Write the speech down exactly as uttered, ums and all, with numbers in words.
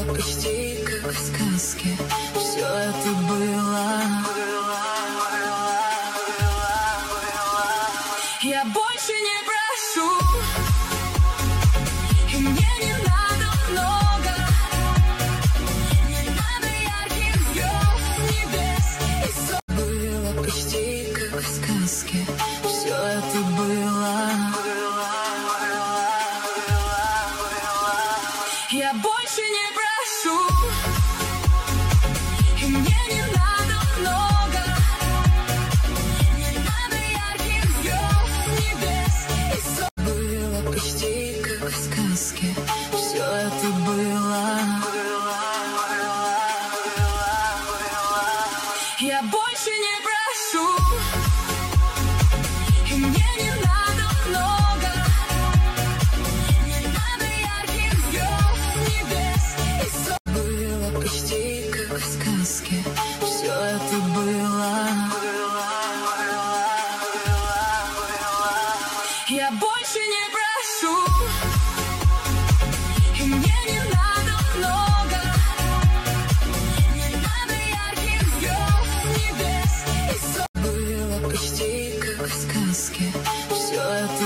было почти как в сказке. Все это было. Я больше не прошу, и мне не надо много. Не надо ярких звезд, небес и солнца. Было почти как в сказке. Все это было. Я больше не прошу.